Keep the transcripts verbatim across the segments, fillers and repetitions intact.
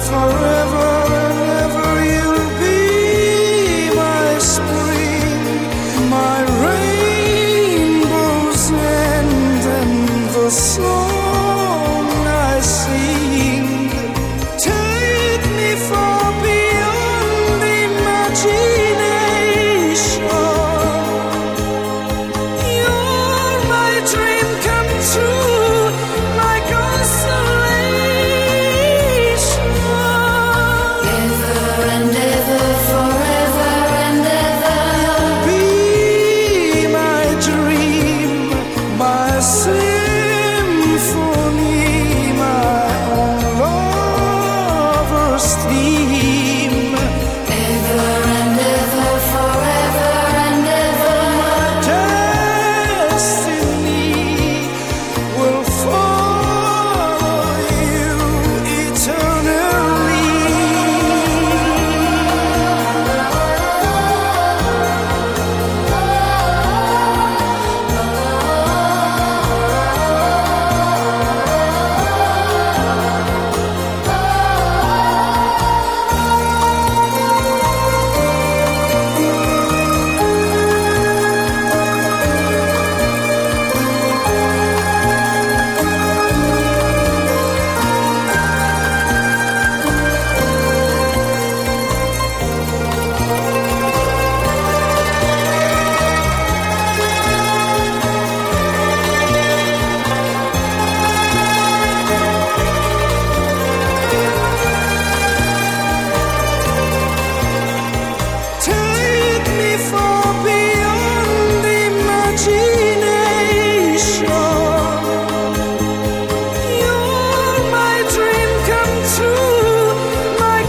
forever and ever you'll be my spring, my rainbow's end and the song I sing. Take me far beyond imagination. You're my dream come true, my consolation. Ever and ever, forever and ever, you'll be my dream, my symphony, my own lover's theme. Ever and ever, forever and ever, my destiny will follow you eternally. Take me far beyond imagination. You're my dream come true, my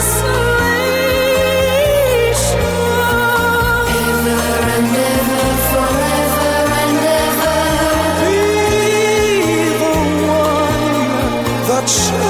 consolation. Ever and ever, forever and ever, be the one that